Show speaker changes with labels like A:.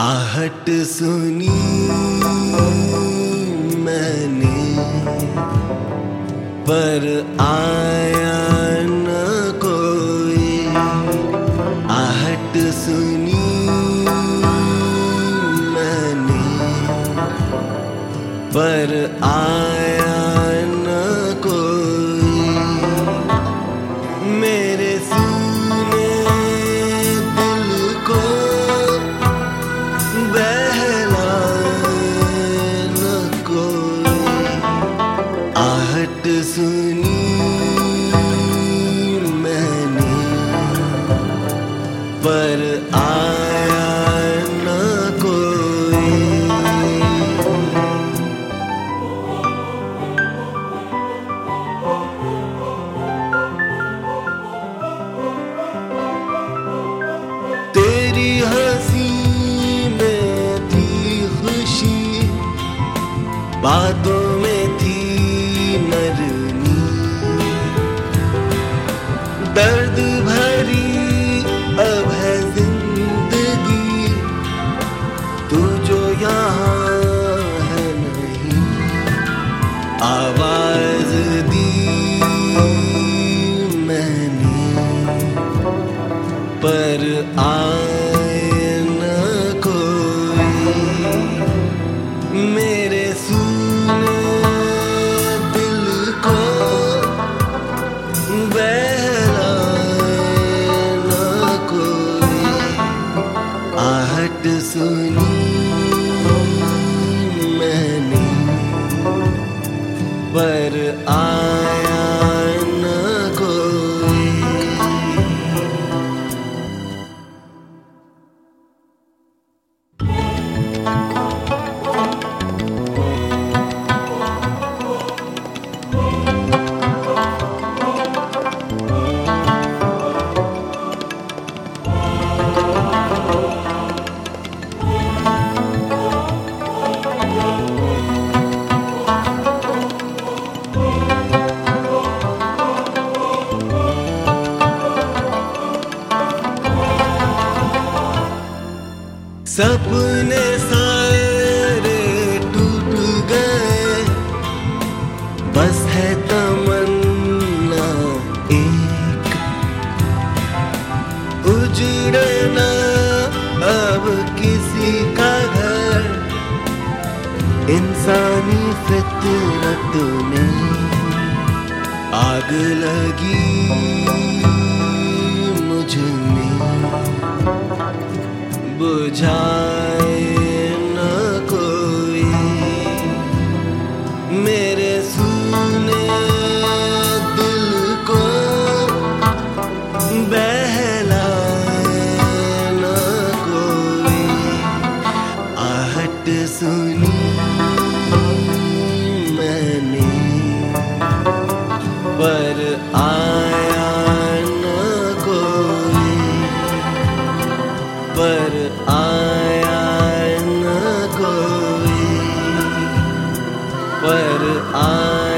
A: आहट सुनी मैंने पर आया न कोई। आहट सुनी मैंने पर आया न कोई। मेरे सूने दिल को आहट सुनी मैंने पर आया न कोई। तेरी हंसी में थी खुशी, बातों में थी नरमी। दर्द भरी अब है जिंदगी, तू जो यहाँ है नहीं। आवाज दी मैंने पर आए न कोई। मेरे सूने दिल को बहलाए न कोई। आहट सुनी मैंने पर आया न कोई। सपने सारे टूट गए, बस है तमन्ना एक। उजड़ना अब किसी का घर, इंसानी फितरत में आग लगी मुझ में। बुझाए न कोई मेरे सूने दिल को बहलाए न कोई। आहट सुनी मैंने पर आया न कोई। पर आया न कोई। पर आया